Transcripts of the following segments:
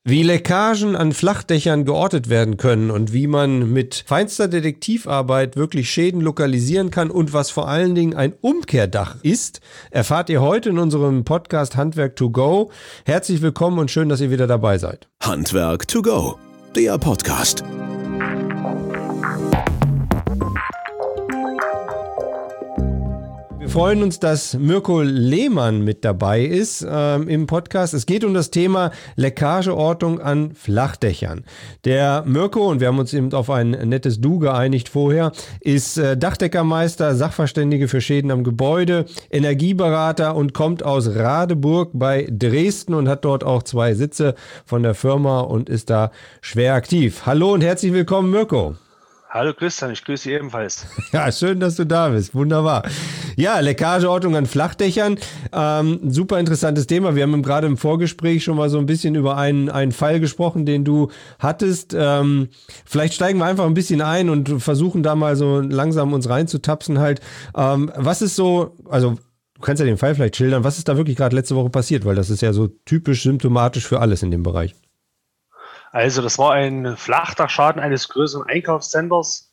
Wie Leckagen an Flachdächern geortet werden können und wie man mit feinster Detektivarbeit wirklich Schäden lokalisieren kann und was vor allen Dingen ein Umkehrdach ist, erfahrt ihr heute in unserem Podcast Handwerk to go. Herzlich willkommen und schön, dass ihr wieder dabei seid. Handwerk to go, der Podcast. Wir freuen uns, dass Mirko Lehmann mit dabei ist im Podcast. Es geht um das Thema Leckageortung an Flachdächern. Der Mirko, und wir haben uns eben auf ein nettes Du geeinigt vorher, ist Dachdeckermeister, Sachverständige für Schäden am Gebäude, Energieberater und kommt aus Radeburg bei Dresden und hat dort auch 2 Sitze von der Firma und ist da schwer aktiv. Hallo und herzlich willkommen, Mirko. Hallo Christian, ich grüße Sie ebenfalls. Ja, schön, dass du da bist. Wunderbar. Ja, Leckageortung an Flachdächern. Super interessantes Thema. Wir haben gerade im Vorgespräch schon mal so ein bisschen über einen Fall gesprochen, den du hattest. Vielleicht steigen wir einfach ein bisschen ein und versuchen da mal so langsam uns reinzutapsen halt. Was ist so, also du kannst ja den Fall vielleicht schildern, was ist da wirklich gerade letzte Woche passiert? Weil das ist ja so typisch symptomatisch für alles in dem Bereich. Also das war ein Flachdachschaden eines größeren Einkaufscenters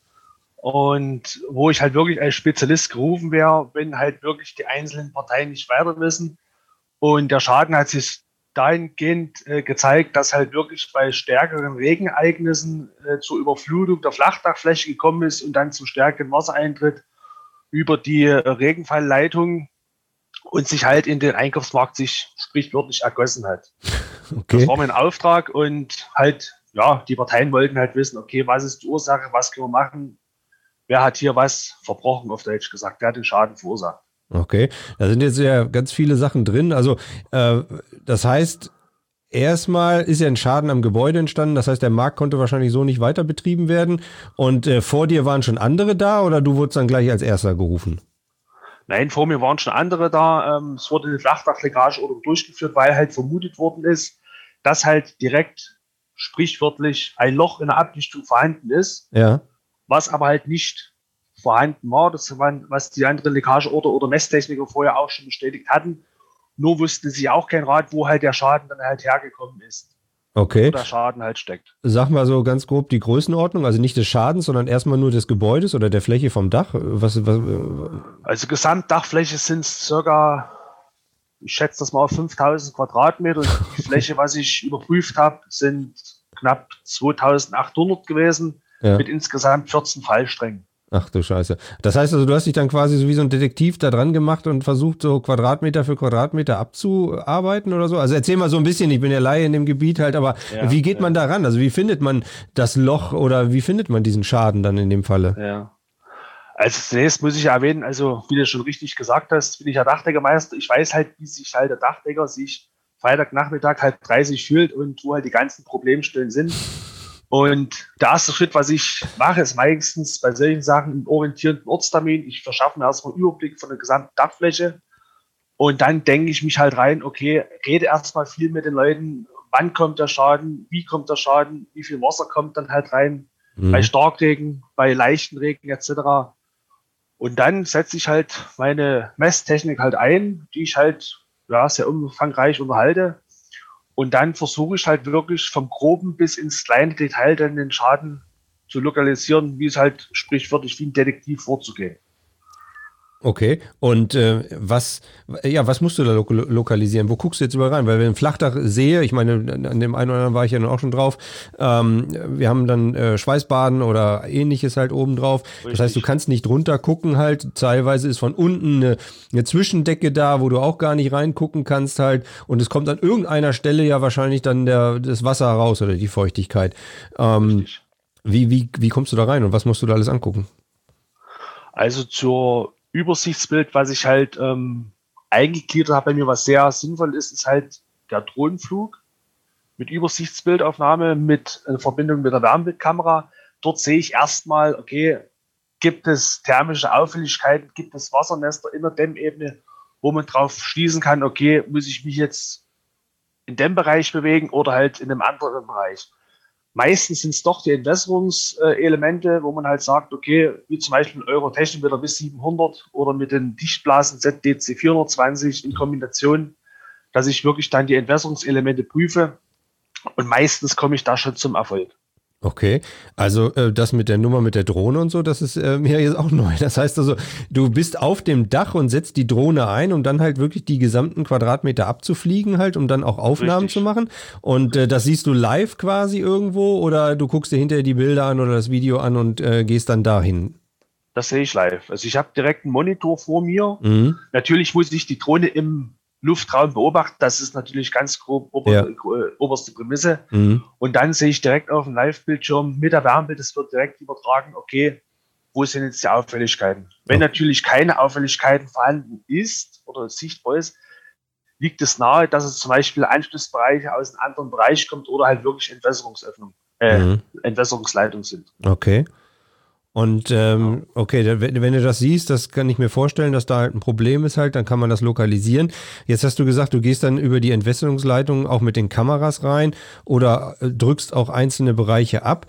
und wo ich halt wirklich als Spezialist gerufen wäre, wenn halt wirklich die einzelnen Parteien nicht weiter wissen. Und der Schaden hat sich dahingehend gezeigt, dass halt wirklich bei stärkeren Regenereignissen zur Überflutung der Flachdachfläche gekommen ist und dann zu stärkerem Wassereintritt über die Regenfallleitung und sich halt in den Einkaufsmarkt sich sprichwörtlich ergossen hat. Okay. Das war mein Auftrag und halt, ja, die Parteien wollten halt wissen, okay, was ist die Ursache, was können wir machen, wer hat hier was verbrochen, auf Deutsch gesagt, wer hat den Schaden verursacht. Okay, da sind jetzt ja ganz viele Sachen drin, also das heißt, erstmal ist ja ein Schaden am Gebäude entstanden, das heißt, der Markt konnte wahrscheinlich so nicht weiter betrieben werden und vor dir waren schon andere da oder du wurdest dann gleich als Erster gerufen? Nein, vor mir waren schon andere da. Es wurde eine Flachdachleckageortung durchgeführt, weil halt vermutet worden ist, dass halt direkt sprichwörtlich ein Loch in der Abdichtung vorhanden ist, ja, was aber halt nicht vorhanden war. Das war, was die anderen Leckageorter oder Messtechniker vorher auch schon bestätigt hatten. Nur wussten sie auch kein Rat, wo halt der Schaden dann halt hergekommen ist. Okay. Wo der Schaden halt steckt. Sag mal so ganz grob die Größenordnung, also nicht des Schadens, sondern erstmal nur des Gebäudes oder der Fläche vom Dach. Also Gesamtdachfläche sind es circa, ich schätze das mal auf 5000 Quadratmeter. Und die Fläche, was ich überprüft habe, sind knapp 2800 gewesen, ja, mit insgesamt 14 Fallsträngen. Ach du Scheiße. Das heißt also, du hast dich dann quasi so wie so ein Detektiv da dran gemacht und versucht, so Quadratmeter für Quadratmeter abzuarbeiten oder so? Also erzähl mal so ein bisschen, ich bin ja Laie in dem Gebiet halt, aber ja, wie geht man da ran? Also wie findet man das Loch oder wie findet man diesen Schaden dann in dem Falle? Ja. Also zunächst muss ich erwähnen, also wie du schon richtig gesagt hast, bin ich ja Dachdeckermeister. Ich weiß halt, wie sich halt der Dachdecker sich Freitagnachmittag halt 30 fühlt und wo halt die ganzen Problemstellen sind. Und der erste Schritt, was ich mache, ist meistens bei solchen Sachen einen orientierenden Ortstermin. Ich verschaffe mir erstmal einen Überblick von der gesamten Dachfläche und dann denke ich mich halt rein, okay, rede erstmal viel mit den Leuten, wann kommt der Schaden, wie kommt der Schaden, wie viel Wasser kommt dann halt rein, bei Starkregen, bei leichten Regen etc. Und dann setze ich halt meine Messtechnik halt ein, die ich halt sehr umfangreich unterhalte. Und dann versuche ich halt wirklich vom Groben bis ins kleine Detail dann den Schaden zu lokalisieren, wie es halt sprichwörtlich wie ein Detektiv vorzugehen. Okay, und was musst du da lokalisieren? Wo guckst du jetzt überall rein? Weil wenn ich ein Flachdach sehe, ich meine, an dem einen oder anderen war ich ja dann auch schon drauf, wir haben dann Schweißbaden oder ähnliches halt oben drauf. Richtig. Das heißt, du kannst nicht runter gucken halt. Teilweise ist von unten eine Zwischendecke da, wo du auch gar nicht reingucken kannst halt. Und es kommt an irgendeiner Stelle ja wahrscheinlich dann das Wasser raus oder die Feuchtigkeit. Wie kommst du da rein und was musst du da alles angucken? Also zur Übersichtsbild, was ich halt eingegliedert habe bei mir, was sehr sinnvoll ist, ist halt der Drohnenflug mit Übersichtsbildaufnahme, mit Verbindung mit der Wärmebildkamera. Dort sehe ich erstmal, okay, gibt es thermische Auffälligkeiten, gibt es Wassernester in der Dämmebene, wo man drauf schließen kann, okay, muss ich mich jetzt in dem Bereich bewegen oder halt in einem anderen Bereich. Meistens sind es doch die Entwässerungselemente, wo man halt sagt, okay, wie zum Beispiel Eurotechnik bis 700 oder mit den Dichtblasen ZDC 420 in Kombination, dass ich wirklich dann die Entwässerungselemente prüfe Und meistens komme ich da schon zum Erfolg. Okay, also das mit der Nummer mit der Drohne und so, das ist mir jetzt auch neu. Das heißt also, du bist auf dem Dach und setzt die Drohne ein, um dann halt wirklich die gesamten Quadratmeter abzufliegen halt, um dann auch Aufnahmen zu machen. Und das siehst du live quasi irgendwo oder du guckst dir hinterher die Bilder an oder das Video an und gehst dann dahin? Das sehe ich live. Also ich habe direkt einen Monitor vor mir. Natürlich muss ich die Drohne im Luftraum beobachten. Das ist natürlich ganz grob oberste Prämisse. Und dann sehe ich direkt auf dem Live-Bildschirm mit der Wärmbild, das wird direkt übertragen, okay, wo sind jetzt die Auffälligkeiten? Wenn natürlich keine Auffälligkeiten vorhanden ist oder sichtbar ist, liegt es nahe, dass es zum Beispiel Anschlussbereiche aus einem anderen Bereich kommt oder halt wirklich Entwässerungsleitungen sind. Okay. Und okay, wenn du das siehst, das kann ich mir vorstellen, dass da halt ein Problem ist halt, dann kann man das lokalisieren. Jetzt hast du gesagt, du gehst dann über die Entwässerungsleitung auch mit den Kameras rein oder drückst auch einzelne Bereiche ab.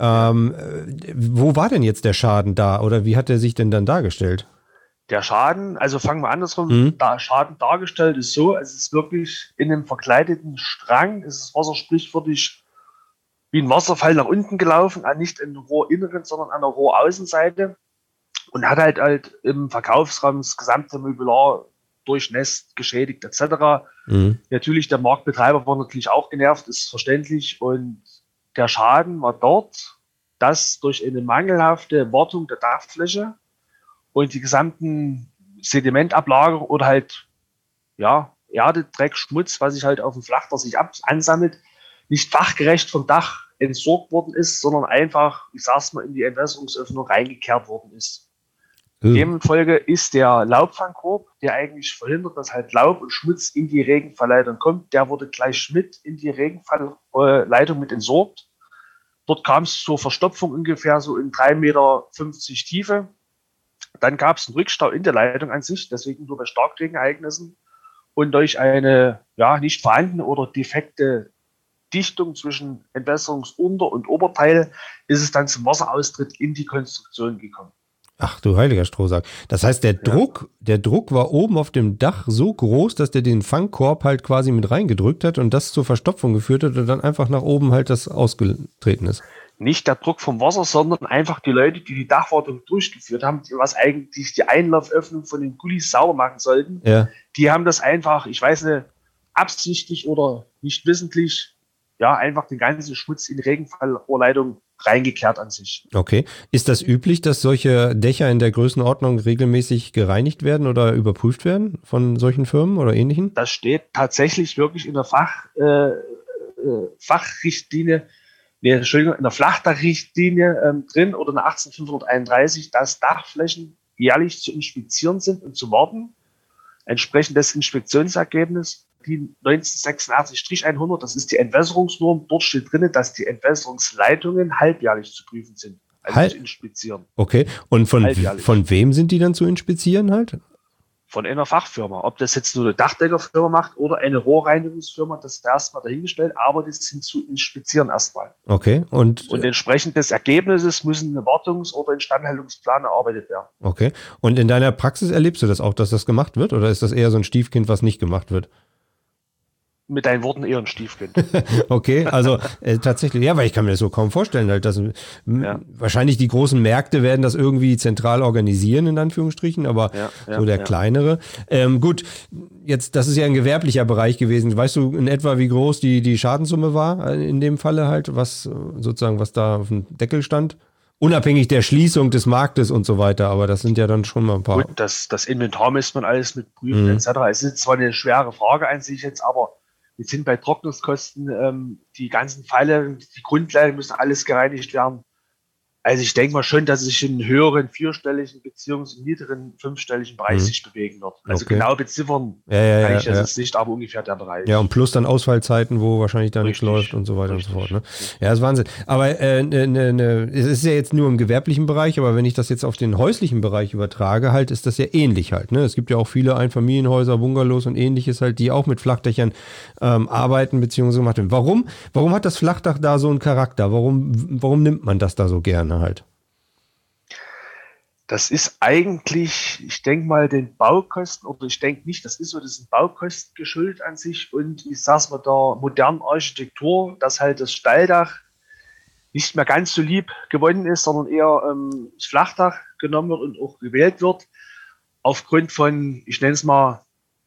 Wo war denn jetzt der Schaden da oder wie hat der sich denn dann dargestellt? Der Schaden, also fangen wir andersrum, der Schaden dargestellt ist so, es ist wirklich in einem verkleideten Strang, ist das Wasser sprichwörtlich wie ein Wasserfall nach unten gelaufen, nicht in der Rohrinneren, sondern an der Rohraußenseite und hat halt im Verkaufsraum das gesamte Mobiliar durchnässt, geschädigt etc. Natürlich, der Marktbetreiber war natürlich auch genervt, ist verständlich und der Schaden war dort, dass durch eine mangelhafte Wartung der Dachfläche und die gesamten Sedimentablagerungen oder halt Erde, Dreck, Schmutz, was sich halt auf dem Flachdach sich ansammelt, nicht fachgerecht vom Dach entsorgt worden ist, sondern einfach, ich sag's mal, in die Entwässerungsöffnung reingekehrt worden ist. Demzufolge ist der Laubfangkorb, der eigentlich verhindert, dass halt Laub und Schmutz in die Regenfallleitung kommt, der wurde gleich mit in die Regenfallleitung mit entsorgt. Dort kam es zur Verstopfung ungefähr so in 3,50 Meter Tiefe. Dann gab es einen Rückstau in der Leitung an sich, deswegen nur bei Starkregenereignissen. Und durch eine nicht vorhandene oder defekte Dichtung zwischen Entwässerungsunter- und Oberteil ist es dann zum Wasseraustritt in die Konstruktion gekommen. Ach du heiliger Strohsack. Das heißt, der Druck war oben auf dem Dach so groß, dass der den Fangkorb halt quasi mit reingedrückt hat und das zur Verstopfung geführt hat und dann einfach nach oben halt das ausgetreten ist. Nicht der Druck vom Wasser, sondern einfach die Leute, die die Dachwartung durchgeführt haben, was eigentlich die Einlauföffnung von den Gullis sauber machen sollten, die haben das einfach, ich weiß nicht, absichtlich oder nicht wissentlich, einfach den ganzen Schmutz in die Regenfallrohrleitung reingekehrt an sich. Okay. Ist das üblich, dass solche Dächer in der Größenordnung regelmäßig gereinigt werden oder überprüft werden von solchen Firmen oder ähnlichen? Das steht tatsächlich wirklich in der Fachrichtlinie, in der Flachdachrichtlinie drin oder in der 18531, dass Dachflächen jährlich zu inspizieren sind und zu warten. Entsprechend des Inspektionsergebnisses, die 1986-100, das ist die Entwässerungsnorm, dort steht drin, dass die Entwässerungsleitungen halbjährlich zu prüfen sind, also zu inspizieren. Okay, und von wem sind die dann zu inspizieren halt? Von einer Fachfirma. Ob das jetzt nur eine Dachdeckerfirma macht oder eine Rohrreinigungsfirma, das ist erstmal dahingestellt, aber das sind zu inspizieren erstmal. Okay. Und entsprechend des Ergebnisses müssen eine Wartungs- oder Instandhaltungsplan erarbeitet werden. Okay. Und in deiner Praxis erlebst du das auch, dass das gemacht wird? Oder ist das eher so ein Stiefkind, was nicht gemacht wird? Mit deinen Worten eher ein Stiefkind. Okay, also tatsächlich, weil ich kann mir das so kaum vorstellen, halt, dass wahrscheinlich die großen Märkte werden das irgendwie zentral organisieren, in Anführungsstrichen, aber so der kleinere. Gut, jetzt, das ist ja ein gewerblicher Bereich gewesen. Weißt du in etwa, wie groß die Schadenssumme war in dem Falle halt, was da auf dem Deckel stand? Unabhängig der Schließung des Marktes und so weiter, aber das sind ja dann schon mal ein paar. Gut, das Inventar müsste man alles mit prüfen, etc. Es ist zwar eine schwere Frage an sich jetzt, aber wir sind bei Trocknungskosten, die ganzen Pfeile, die Grundlagen müssen alles gereinigt werden. Also ich denke mal schon, dass es sich in höheren vierstelligen bzw. niederen fünfstelligen Bereich sich bewegen wird. Also genau beziffern kann ich das jetzt nicht, aber ungefähr der Bereich. Ja, und plus dann Ausfallzeiten, wo wahrscheinlich da nichts läuft und so weiter und so fort. Ne? Ja, das ist Wahnsinn. Aber es ist ja jetzt nur im gewerblichen Bereich, aber wenn ich das jetzt auf den häuslichen Bereich übertrage, halt, ist das ja ähnlich halt. Ne? Es gibt ja auch viele Einfamilienhäuser, Bungalows und ähnliches halt, die auch mit Flachdächern arbeiten bzw. gemacht werden. Warum hat das Flachdach da so einen Charakter? Warum nimmt man das da so gerne halt? Das ist eigentlich, ich denke mal, den Baukosten, oder ich denke nicht, das ist so, das sind Baukosten geschuldet an sich und ich sag's mal der modernen Architektur, dass halt das Stalldach nicht mehr ganz so lieb gewonnen ist, sondern eher das Flachdach genommen wird und auch gewählt wird, aufgrund von, ich nenne es mal,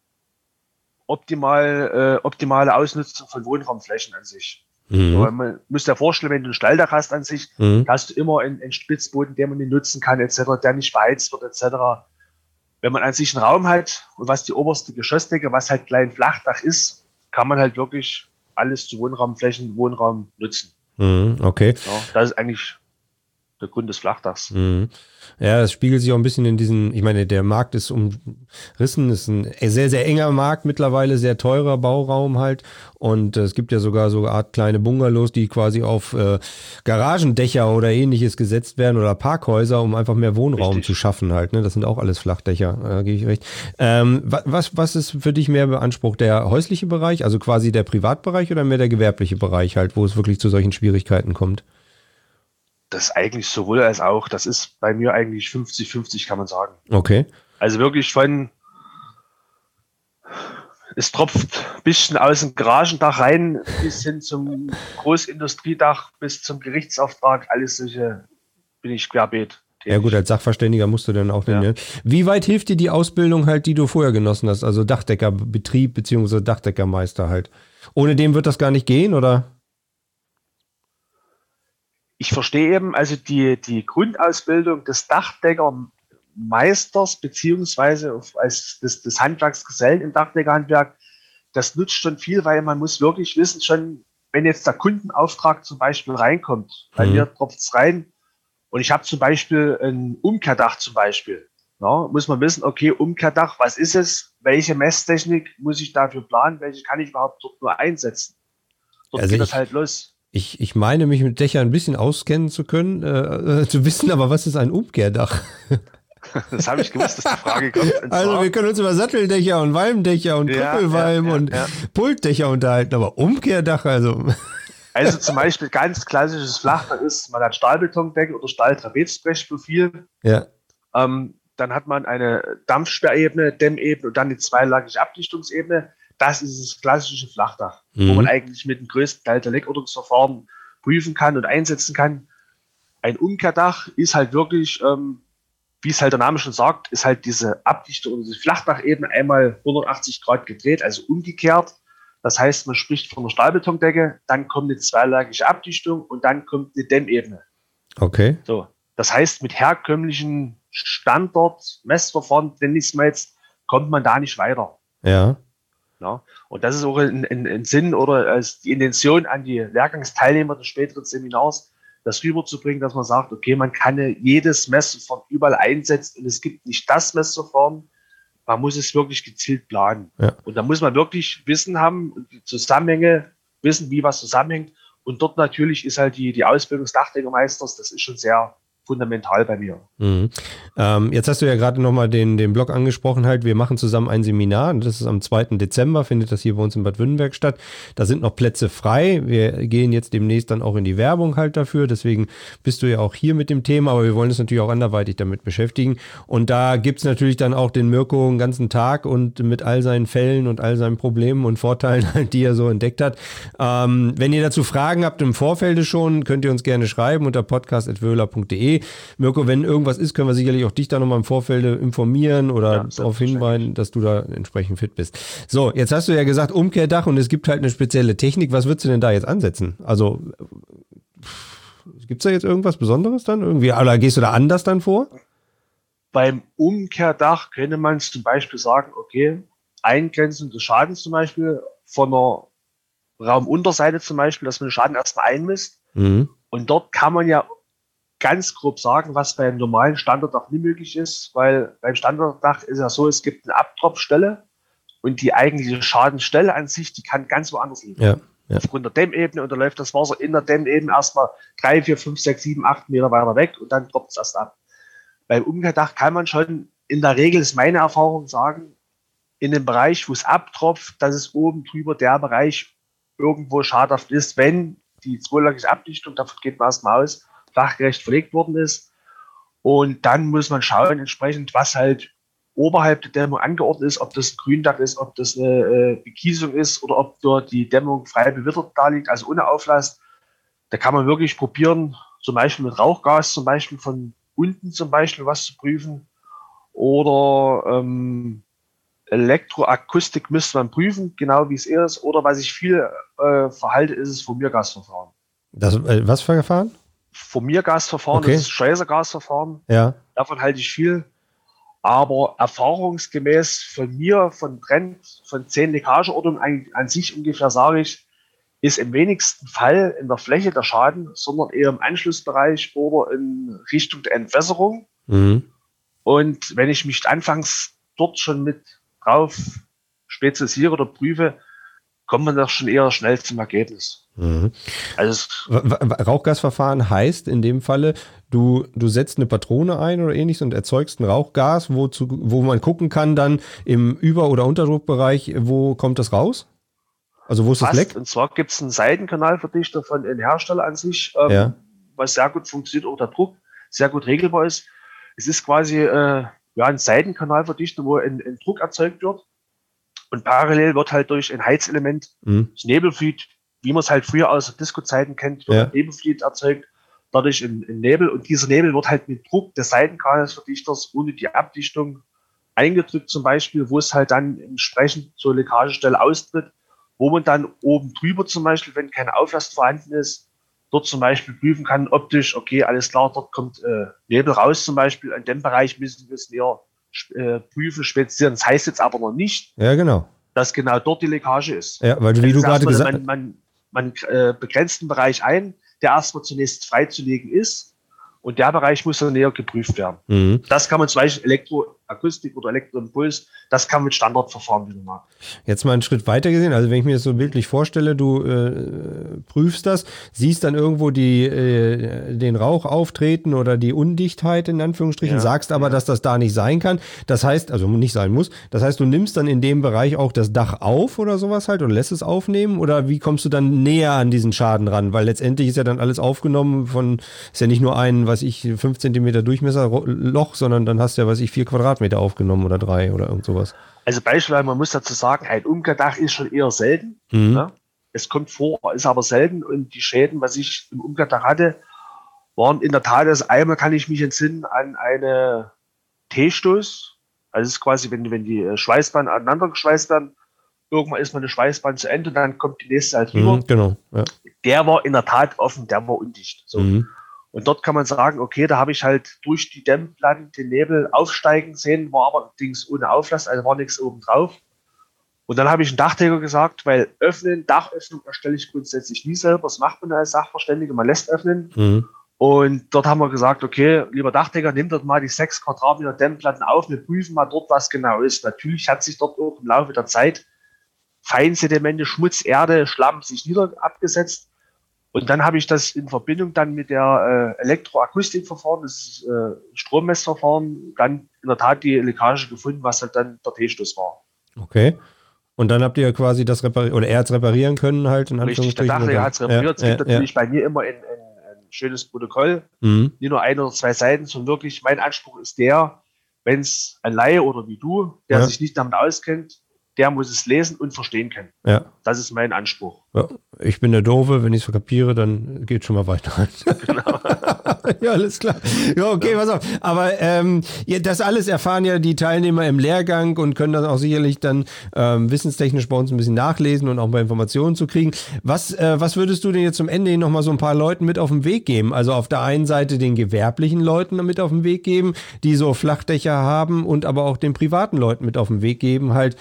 optimale Ausnutzung von Wohnraumflächen an sich. So, man muss sich vorstellen, wenn du ein Stalldach hast an sich, hast du immer einen Spitzboden, den man nicht nutzen kann, etc., der nicht beheizt wird, etc. Wenn man an sich einen Raum hat und was die oberste Geschossdecke, was halt klein Flachdach ist, kann man halt wirklich alles zu Wohnraumflächen, Wohnraum nutzen. Okay. Ja, das ist eigentlich der Grund des Flachdachs. Ja, das spiegelt sich auch ein bisschen in diesen, ich meine, der Markt ist umrissen, ist ein sehr, sehr enger Markt mittlerweile, sehr teurer Bauraum halt und es gibt ja sogar so eine Art kleine Bungalows, die quasi auf Garagendächer oder ähnliches gesetzt werden oder Parkhäuser, um einfach mehr Wohnraum zu schaffen halt, ne? Das sind auch alles Flachdächer, da gebe ich recht. Was ist für dich mehr beansprucht, der häusliche Bereich, also quasi der Privatbereich oder mehr der gewerbliche Bereich halt, wo es wirklich zu solchen Schwierigkeiten kommt? Das ist eigentlich sowohl als auch. Das ist bei mir eigentlich 50-50, kann man sagen. Okay. Also wirklich es tropft ein bisschen aus dem Garagendach rein, bis hin zum Großindustriedach, bis zum Gerichtsauftrag, alles solche, bin ich querbeet. Ja gut, als Sachverständiger musst du dann auch den. Ja. Wie weit hilft dir die Ausbildung halt, die du vorher genossen hast? Also Dachdeckerbetrieb bzw. Dachdeckermeister halt. Ohne dem wird das gar nicht gehen, oder? Ich verstehe eben, also die Grundausbildung des Dachdeckermeisters beziehungsweise des Handwerksgesellen im Dachdeckerhandwerk, das nutzt schon viel, weil man muss wirklich wissen, schon wenn jetzt der Kundenauftrag zum Beispiel reinkommt, bei mir tropft es rein und ich habe zum Beispiel ein Umkehrdach zum Beispiel, ja, muss man wissen, okay, Umkehrdach, was ist es, welche Messtechnik muss ich dafür planen, welche kann ich überhaupt dort nur einsetzen? Dort geht das halt los. Ich meine, mich mit Dächern ein bisschen auskennen zu können, zu wissen, aber was ist ein Umkehrdach? Das habe ich gewusst, dass die Frage kommt. Also wir können uns über Satteldächer und Walmdächer und Krüppelwalm und Pultdächer unterhalten, aber Umkehrdach, also... Also zum Beispiel ganz klassisches Flachdach ist, man hat Stahlbetondecke oder Stahltrapezbrechprofil. Ja. Dann hat man eine Dampfsperrebene, Dämmebene und dann die zweilagige Abdichtungsebene. Das ist das klassische Flachdach, wo man eigentlich mit dem größten Teil der Leckordnungsverfahren prüfen kann und einsetzen kann. Ein Umkehrdach ist halt wirklich, wie es halt der Name schon sagt, ist halt diese Abdichtung oder diese Flachdachebene einmal 180 Grad gedreht, also umgekehrt. Das heißt, man spricht von einer Stahlbetondecke, dann kommt eine zweilagige Abdichtung und dann kommt eine Dämmebene. Okay. So, das heißt, mit herkömmlichen Standard-Messverfahren, nenne ich es mal jetzt, kommt man da nicht weiter. Ja. Ja, und das ist auch ein Sinn oder als die Intention an die Lehrgangsteilnehmer des späteren Seminars, das rüberzubringen, dass man sagt, okay, man kann jedes Messverfahren überall einsetzen und es gibt nicht das Messverfahren, man muss es wirklich gezielt planen. Ja. Und da muss man wirklich Wissen haben, die Zusammenhänge, wissen, wie was zusammenhängt. Und dort natürlich ist halt die Ausbildung des Dachdeckermeisters, das ist schon sehr fundamental bei mir. Jetzt hast du ja gerade nochmal den Blog angesprochen halt, wir machen zusammen ein Seminar, das ist am 2. Dezember, findet das hier bei uns in Bad Württemberg statt. Da sind noch Plätze frei, wir gehen jetzt demnächst dann auch in die Werbung halt dafür, deswegen bist du ja auch hier mit dem Thema, aber wir wollen uns natürlich auch anderweitig damit beschäftigen und da gibt es natürlich dann auch den Mirko den ganzen Tag und mit all seinen Fällen und all seinen Problemen und Vorteilen halt, die er so entdeckt hat. Wenn ihr dazu Fragen habt im Vorfeld schon, könnt ihr uns gerne schreiben unter podcast@wöhler.de. Mirko, wenn irgendwas ist, können wir sicherlich auch dich da nochmal im Vorfeld informieren oder darauf hinweisen, dass du da entsprechend fit bist. So, jetzt hast du ja gesagt Umkehrdach und es gibt halt eine spezielle Technik. Was würdest du denn da jetzt ansetzen? Also gibt es da jetzt irgendwas Besonderes dann? Irgendwie, oder gehst du da anders dann vor? Beim Umkehrdach könnte man zum Beispiel sagen, okay, Eingrenzung des Schadens zum Beispiel von der Raumunterseite zum Beispiel, dass man den Schaden erstmal einmisst. Und dort kann man ja ganz grob sagen, was bei einem normalen Standarddach nicht möglich ist, weil beim Standarddach ist ja so, es gibt eine Abtropfstelle und die eigentliche Schadensstelle an sich, die kann ganz woanders liegen. Ja. Aufgrund der Dämmebene und da läuft das Wasser in der Dämmebene erstmal 3, 4, 5, 6, 7, 8 Meter weiter weg und dann tropft es erst ab. Beim Umkehrdach kann man schon, in der Regel ist meine Erfahrung sagen, in dem Bereich, wo es abtropft, dass es oben drüber der Bereich irgendwo schadhaft ist, wenn die zweilagige Abdichtung, davon geht man erstmal aus, fachgerecht verlegt worden ist. Und dann muss man schauen, entsprechend, was halt oberhalb der Dämmung angeordnet ist, ob das ein Gründach ist, ob das eine Bekiesung ist oder ob dort die Dämmung frei bewittert da liegt, also ohne Auflass. Da kann man wirklich probieren, zum Beispiel mit Rauchgas, zum Beispiel von unten zum Beispiel was zu prüfen. Oder Elektroakustik müsste man prüfen, genau wie es ist. Oder was ich viel verhalte, ist das Formiergasverfahren. Was für ein Verfahren? Formiergasverfahren, Okay. das ist Schweißergasverfahren. Ja. Davon halte ich viel. Aber erfahrungsgemäß von mir, von 10 Leckageortungen an sich ungefähr, sage ich, ist im wenigsten Fall in der Fläche der Schaden, sondern eher im Anschlussbereich oder in Richtung der Entwässerung. Mhm. Und wenn ich mich anfangs dort schon mit drauf spezialisiere oder prüfe, kommt man doch schon eher schnell zum Ergebnis. Mhm. Also Rauchgasverfahren heißt in dem Falle, du setzt eine Patrone ein oder ähnliches und erzeugst ein Rauchgas, wo man gucken kann dann im Über- oder Unterdruckbereich, wo kommt das raus? Also wo ist das Leck? Und zwar gibt es einen Seitenkanalverdichter von einem Hersteller an sich, Ja. was sehr gut funktioniert, auch der Druck sehr gut regelbar ist. Es ist quasi ein Seitenkanalverdichter, wo ein Druck erzeugt wird. Und parallel wird halt durch ein Heizelement das Nebelfluid, wie man es halt früher aus der Disco-Zeiten kennt, wird ein Nebelfluid erzeugt, dadurch ein Nebel. Und dieser Nebel wird halt mit Druck des Seitenkanalsverdichters ohne die Abdichtung eingedrückt zum Beispiel, wo es halt dann entsprechend zur Leckagestelle austritt, wo man dann oben drüber zum Beispiel, wenn keine Auflast vorhanden ist, dort zum Beispiel prüfen kann, optisch, okay, alles klar, dort kommt Nebel raus zum Beispiel. In dem Bereich müssen wir es eher prüfen, spezifizieren. Das heißt jetzt aber noch nicht, Ja, genau. dass genau dort die Leckage ist. Ja, weil wie du gerade gesagt hast. Man begrenzt einen Bereich ein, der erstmal zunächst freizulegen ist. Und der Bereich muss dann näher geprüft werden. Mhm. Das kann man zum Beispiel Elektroakustik oder Elektroimpuls, das kann man mit Standardverfahren wieder machen. Jetzt mal einen Schritt weiter gesehen, also wenn ich mir das so bildlich vorstelle, du prüfst das, siehst dann irgendwo den Rauch auftreten oder die Undichtheit in Anführungsstrichen, sagst aber, dass das da nicht sein kann. Das heißt, also nicht sein muss, das heißt, du nimmst dann in dem Bereich auch das Dach auf oder sowas halt oder lässt es aufnehmen oder wie kommst du dann näher an diesen Schaden ran? Weil letztendlich ist ja dann alles aufgenommen ist ja nicht nur ein, 5 Zentimeter Durchmesser Loch, sondern dann hast du ja, 4 Quadratmeter aufgenommen oder 3 oder irgend sowas. Also beispielsweise, man muss dazu sagen, ein Umkehrdach ist schon eher selten. Ne? Es kommt vor, ist aber selten und die Schäden, was ich im Umkehrdach hatte, waren in der Tat, also einmal kann ich mich entsinnen an eine T-Stoß. Also es ist quasi, wenn die Schweißbahnen aneinander geschweißt werden, irgendwann ist meine Schweißbahn zu Ende, dann kommt die nächste halt rüber. Genau. Ja. Der war in der Tat offen, der war undicht. So. Und dort kann man sagen, okay, da habe ich halt durch die Dämmplatten den Nebel aufsteigen sehen, war aber allerdings ohne Auflass, also war nichts oben drauf. Und dann habe ich einen Dachdecker gesagt, weil Dachöffnung erstelle ich grundsätzlich nie selber, das macht man als Sachverständiger, man lässt öffnen. Und dort haben wir gesagt, okay, lieber Dachdecker, nimm dort mal die 6 Quadratmeter Dämmplatten auf, wir prüfen mal dort, was genau ist. Natürlich hat sich dort auch im Laufe der Zeit Feinsedimente, Schmutz, Erde, Schlamm sich wieder abgesetzt. Und dann habe ich das in Verbindung dann mit der Elektroakustikverfahren, das Strommessverfahren, dann in der Tat die Leckage gefunden, was halt dann der T-Stoß war. Okay. Und dann habt ihr quasi das repariert, oder er hat es reparieren können halt in Richtig, der Dachdecker hat es repariert. Es gibt natürlich bei mir immer ein schönes Protokoll, nicht nur 1 oder 2 Seiten, sondern wirklich, mein Anspruch ist der, wenn es ein Laie oder wie du, der sich nicht damit auskennt, der muss es lesen und verstehen können. Ja. Das ist mein Anspruch. Ja. Ich bin der Doofe, wenn ich es verkapiere, dann geht schon mal weiter. Genau. Ja, alles klar. Ja, okay, pass auf. Aber das alles erfahren ja die Teilnehmer im Lehrgang und können das auch sicherlich dann wissenstechnisch bei uns ein bisschen nachlesen und auch mal Informationen zu kriegen. Was würdest du denn jetzt zum Ende hin nochmal so ein paar Leuten mit auf den Weg geben? Also auf der einen Seite den gewerblichen Leuten mit auf den Weg geben, die so Flachdächer haben und aber auch den privaten Leuten mit auf den Weg geben. Halt,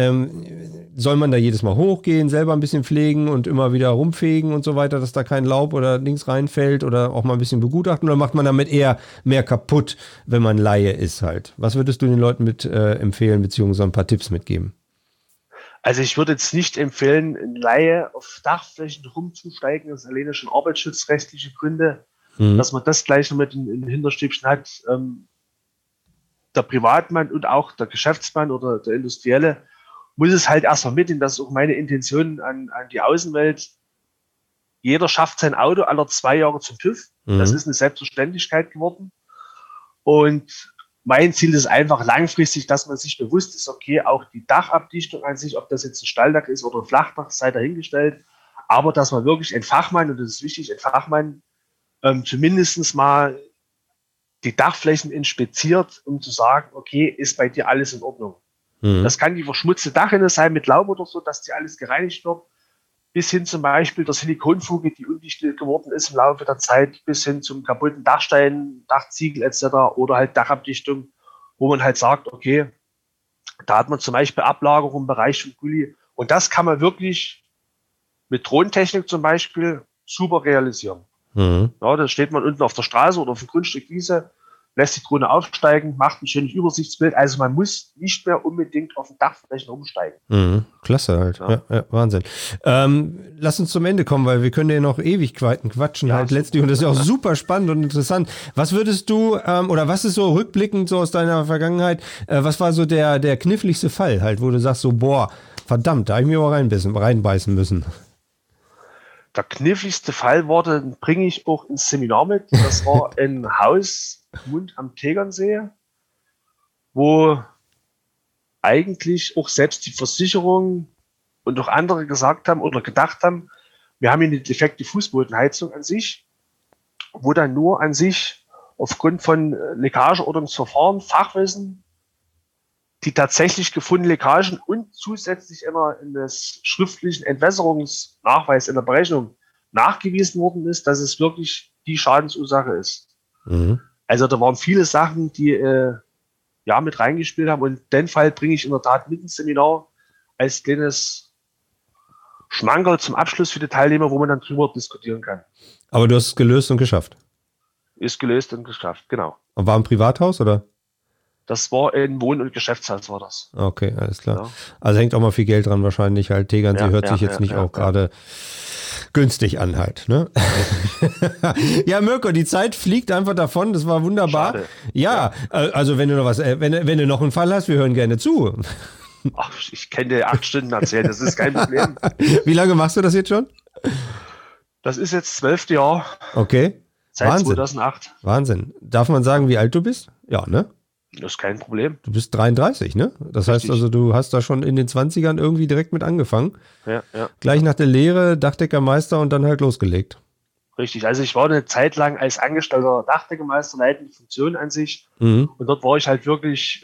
soll man da jedes Mal hochgehen, selber ein bisschen pflegen und immer wieder rumfegen und so weiter, dass da kein Laub oder Dings reinfällt oder auch mal ein bisschen begutachten oder macht man damit eher mehr kaputt, wenn man Laie ist halt? Was würdest du den Leuten mit empfehlen, beziehungsweise ein paar Tipps mitgeben? Also ich würde jetzt nicht empfehlen, in Laie auf Dachflächen rumzusteigen, das ist alleine schon arbeitsschutzrechtliche Gründe, dass man das gleich noch mit in den Hinterstübchen hat. Der Privatmann und auch der Geschäftsmann oder der Industrielle muss es halt erst vermitteln, das ist auch meine Intention an die Außenwelt. Jeder schafft sein Auto alle 2 Jahre zum TÜV. Das ist eine Selbstverständlichkeit geworden. Und mein Ziel ist einfach langfristig, dass man sich bewusst ist, okay, auch die Dachabdichtung an sich, ob das jetzt ein Stalldach ist oder ein Flachdach, sei dahingestellt, aber dass man wirklich ein Fachmann, und das ist wichtig, ein Fachmann zumindest mal die Dachflächen inspiziert, um zu sagen, okay, ist bei dir alles in Ordnung. Das kann die verschmutzte Dachrinne sein mit Laub oder so, dass die alles gereinigt wird, bis hin zum Beispiel der Silikonfuge, die undicht geworden ist im Laufe der Zeit, bis hin zum kaputten Dachstein, Dachziegel etc. oder halt Dachabdichtung, wo man halt sagt, okay, da hat man zum Beispiel Ablagerung im Bereich von Gully. Und das kann man wirklich mit Drohnentechnik zum Beispiel super realisieren. Ja, da steht man unten auf der Straße oder auf dem Grundstück Wiese, lässt die Drohne aufsteigen, macht ein schönes Übersichtsbild. Also man muss nicht mehr unbedingt auf den Dachflächen umsteigen. Klasse halt. Ja, Wahnsinn. Lass uns zum Ende kommen, weil wir können ja noch Ewigkeiten quatschen halt letztlich. Und das ist ja auch super spannend und interessant. Was würdest du, oder was ist so rückblickend so aus deiner Vergangenheit, was war so der kniffligste Fall halt, wo du sagst so, boah, verdammt, da habe ich mir aber reinbeißen müssen. Der kniffligste Fall war, den bringe ich auch ins Seminar mit. Das war ein Haus am Tegernsee, wo eigentlich auch selbst die Versicherung und auch andere gesagt haben oder gedacht haben, wir haben hier eine defekte Fußbodenheizung an sich, wo dann nur an sich aufgrund von Leckageordnungsverfahren, Fachwissen, die tatsächlich gefundenen Leckagen und zusätzlich eines schriftlichen Entwässerungsnachweis in der Berechnung nachgewiesen worden ist, dass es wirklich die Schadensursache ist. Also da waren viele Sachen, die mit reingespielt haben, und den Fall bringe ich in der Tat mit ins Seminar als kleines Schmankerl zum Abschluss für die Teilnehmer, wo man dann drüber diskutieren kann. Aber du hast es gelöst und geschafft? Ist gelöst und geschafft, genau. Und war ein Privathaus, oder? Das war ein Wohn- und Geschäftshaus, war das. Okay, alles klar. Ja. Also hängt auch mal viel Geld dran wahrscheinlich halt. Tegernsee hört sich jetzt nicht auch gerade günstig an halt. Ne? Ja, Mirko, die Zeit fliegt einfach davon. Das war wunderbar. Schade. Ja, also wenn du noch was, wenn du noch einen Fall hast, wir hören gerne zu. Ach, ich kann dir 8 Stunden erzählen, das ist kein Problem. Wie lange machst du das jetzt schon? Das ist jetzt 12. Jahr. Okay. Seit Wahnsinn. 2008. Wahnsinn. Darf man sagen, wie alt du bist? Ja, ne? Das ist kein Problem. Du bist 33, ne? Das heißt also, du hast da schon in den 20ern irgendwie direkt mit angefangen. Ja. Gleich nach der Lehre, Dachdeckermeister und dann halt losgelegt. Richtig, also ich war eine Zeit lang als angestellter Dachdeckermeister, leitende Funktion an sich. Und dort war ich halt wirklich,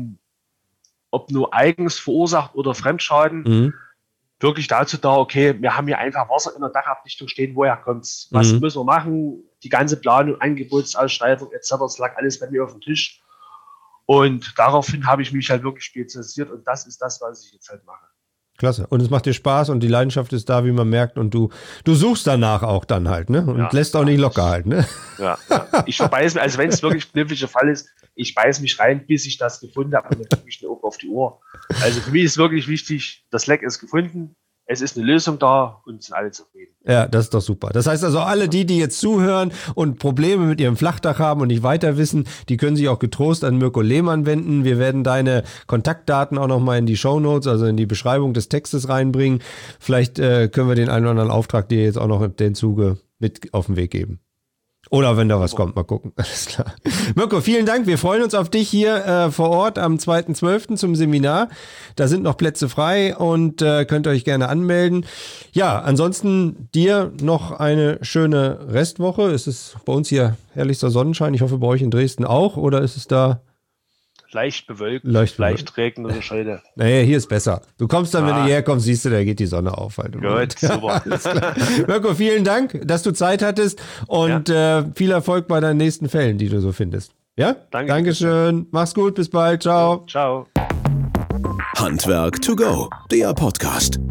ob nur eigens verursacht oder Fremdschaden, wirklich dazu da, okay, wir haben hier einfach Wasser in der Dachabdichtung stehen, woher kommt's? Was müssen wir machen? Die ganze Planung, Angebotsausschreibung etc., das lag alles bei mir auf dem Tisch. Und daraufhin habe ich mich halt wirklich spezialisiert, und das ist das, was ich jetzt halt mache. Klasse. Und es macht dir Spaß und die Leidenschaft ist da, wie man merkt, und du suchst danach auch dann halt, ne? Und lässt auch nicht locker halt, ne? Ja. Ich verbeiße mich, also wenn es wirklich ein kniffliger Fall ist, ich beiße mich rein, bis ich das gefunden habe, und dann kriege ich eine Ohren auf die Uhr. Also für mich ist wirklich wichtig, das Leck ist gefunden, es ist eine Lösung da und sind alle zufrieden. Ja, das ist doch super. Das heißt also, alle die jetzt zuhören und Probleme mit ihrem Flachdach haben und nicht weiter wissen, die können sich auch getrost an Mirko Lehmann wenden. Wir werden deine Kontaktdaten auch nochmal in die Shownotes, also in die Beschreibung des Textes reinbringen. Vielleicht können wir den einen oder anderen Auftrag dir jetzt auch noch in den Zuge mit auf den Weg geben. Oder wenn da was kommt, mal gucken. Alles klar. Mirko, vielen Dank. Wir freuen uns auf dich hier vor Ort am 2.12. zum Seminar. Da sind noch Plätze frei und könnt euch gerne anmelden. Ja, ansonsten dir noch eine schöne Restwoche. Es ist bei uns hier herrlichster Sonnenschein. Ich hoffe, bei euch in Dresden auch. Oder ist es da leicht bewölkt, leicht regnerisch heute? Naja, hier ist besser. Du kommst dann, wenn du hierher kommst, siehst du, da geht die Sonne auf. Halt. Gut, super. Mirko, vielen Dank, dass du Zeit hattest und viel Erfolg bei deinen nächsten Fällen, die du so findest. Ja? Dankeschön. Mach's gut, bis bald. Ciao. Ciao. Handwerk to go, der Podcast.